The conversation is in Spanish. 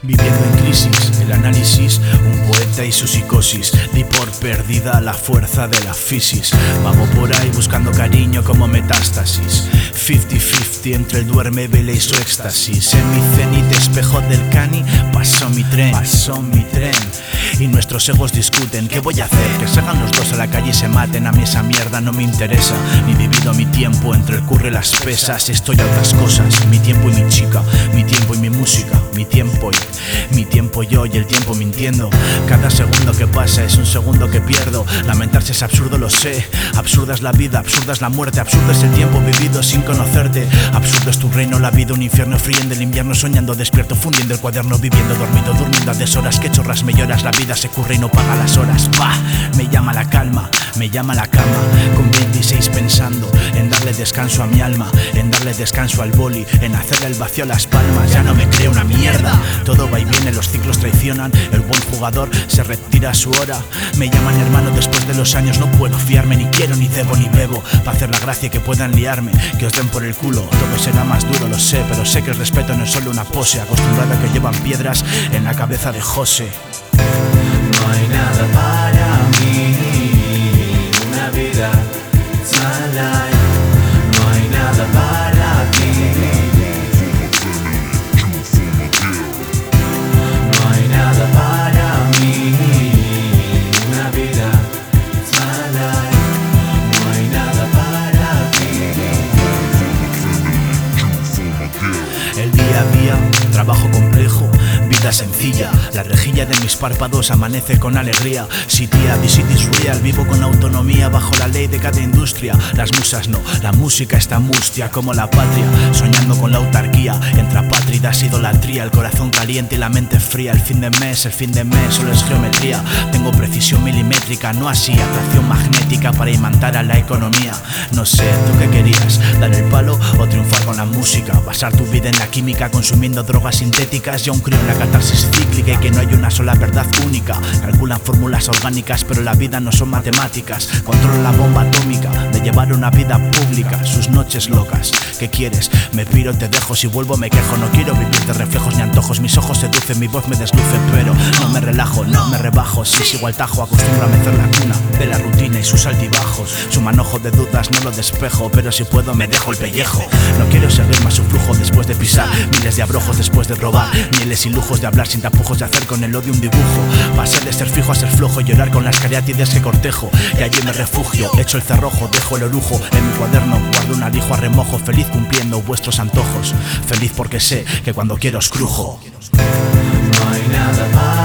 Viviendo en crisis, el análisis, un poeta y su psicosis. Di por perdida la fuerza de la fisis. Vago por ahí buscando cariño como metástasis. 50-50 entre el duerme, vela y su éxtasis. En mi cenit, espejo del cani, pasó mi tren. Y nuestros egos discuten, ¿qué voy a hacer? Que salgan los dos a la calle y se maten. A mí esa mierda no me interesa. Ni divido mi tiempo entre el curro y las pesas. Estoy a otras cosas, mi tiempo y mi chica, mi tiempo y mi música, mi tiempo yo y el tiempo mintiendo. Cada segundo que pasa es un segundo que pierdo. Lamentarse es absurdo, lo sé. Absurda es la vida, absurda es la muerte. Absurdo es el tiempo vivido sin conocerte. Absurdo es tu reino, la vida un infierno. Friendo el invierno, soñando despierto, fundiendo el cuaderno. Viviendo, dormido, durmiendo a deshoras. Que chorras me lloras, la vida se curre y no paga las horas. Bah, me llama la calma, me llama la cama. Con 26 pensando en darle descanso a mi alma, en darle descanso al boli, en hacerle el vacío a las palmas. Ya no me creo una mierda. Todo va y viene, los ciclos traicionan. El buen jugador se retira a su hora. Me llaman hermano después de los años. No puedo fiarme, ni quiero, ni debo, ni bebo. Pa' hacer la gracia que puedan liarme, que os den por el culo. Todo será más duro, lo sé, pero sé que el respeto no es solo una pose. Acostumbrada a que llevan piedras en la cabeza de José. No hay nada para mí, una vida sana. No hay nada para ti. No hay nada para mí, una vida sana. No hay nada para ti. El día a día, trabajo complejo, vida sencilla. La rejilla de mis párpados amanece con alegría. City A, the city is real. Vivo con autonomía bajo la ley de cada industria. Las musas no, la música está mustia como la patria. Soñando con la autarquía, entre apátridas, idolatría. El corazón caliente y la mente fría. El fin de mes solo es geometría. Tengo precisión milimétrica, no así atracción magnética para imantar a la economía. No sé, ¿tú qué querías? ¿Dar el palo o triunfar con la música? Basar tu vida en la química consumiendo drogas sintéticas. Y aún creo en la catarsis cíclica y que no hay una sola verdad única. Calculan fórmulas orgánicas pero la vida no son matemáticas. Controlan la bomba atómica de llevar una vida pública. Sus noches locas, ¿qué quieres? Me piro, te dejo, si vuelvo me quejo. No quiero vivir de reflejos ni antojos. Mis ojos seducen, mi voz me desluce, pero no me relajo, no me rebajo. Si sigo al tajo, acostumbro a mecer la cuna de la rutina y sus altibajos. Su manojo de dudas no lo despejo, pero si puedo me dejo el pellejo. No quiero seguir más su flujo después de pisar miles de abrojos después de robar. Mieles y lujos de hablar sin tapujos, de hacer con el odio un dibujo. Pasé de ser fijo a ser flojo, llorar con las cariátides que cortejo. Y allí me refugio, echo el cerrojo, dejo el orujo. En mi cuaderno guardo un alijo a remojo. Feliz cumpliendo vuestros antojos. Feliz porque sé que cuando quiero os crujo. No hay nada para